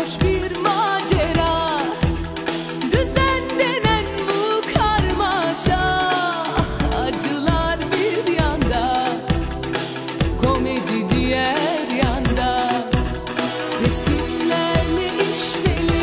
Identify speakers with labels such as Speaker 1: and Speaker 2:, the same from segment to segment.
Speaker 1: boş bir macera. Düzen denen bu karmaşa, acılar bir yanda, komedi diğer yanda. Resimlerle işveli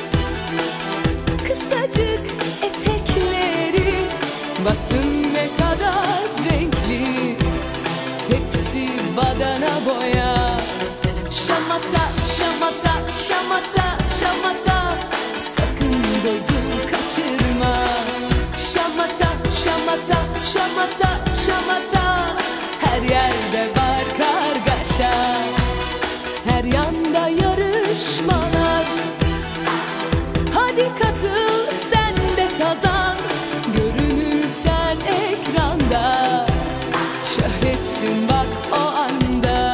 Speaker 1: kısacık etekleri, basın ne kadar renkli, hepsi badana boya. Şamata, şamata, şamata, şamata, sakın gözü kaçırma. Şamata, şamata, şamata, şamata, her yerde var kargaşa, her yanda yarışmalar. Hadi katıl sen de kazan, görünürsen ekranda, şöhretsin bak o anda.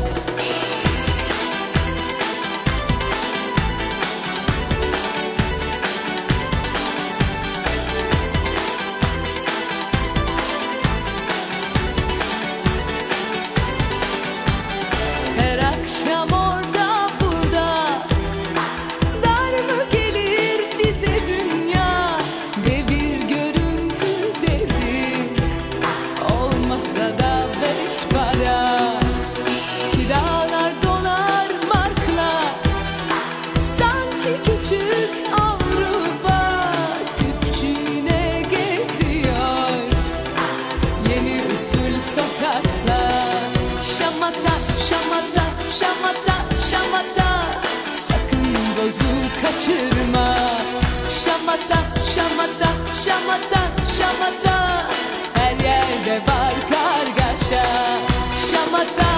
Speaker 1: Her akşam orada burada, dar mı gelir bize dünya? Devir görüntü devir, olmasa da beş para. Kiralar dolar markla, sanki küçük Avrupa. Tüpçü yine geziyor yeni usul sokakta. Şamata, şamata, şamata, şamata, sakın bozu kaçırma. Şamata, şamata, şamata, şamata, her yerde var kargaşa. Şamata.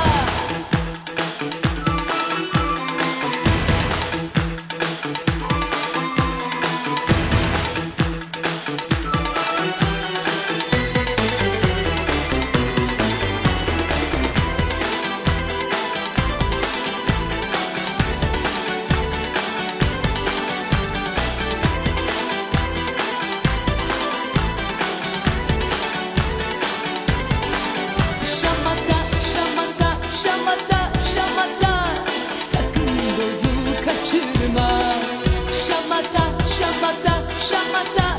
Speaker 1: Şamata, şamata, şamata, şamata, sakın bozu kaçırma. Şamata, şamata, şamata,